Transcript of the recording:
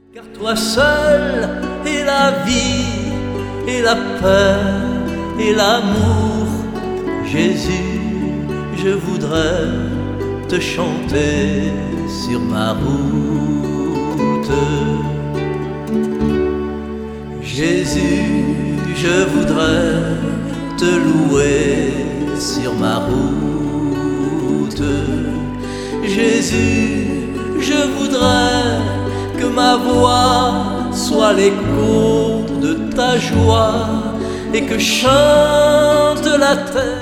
Car toi seul est la vie et la peur et l'amour. Jésus, je voudrais te chanter sur ma route. Jésus, je voudrais te louer sur ma route. Jésus, je voudrais que ma voix soit l'écho de ta joie et que chante la terre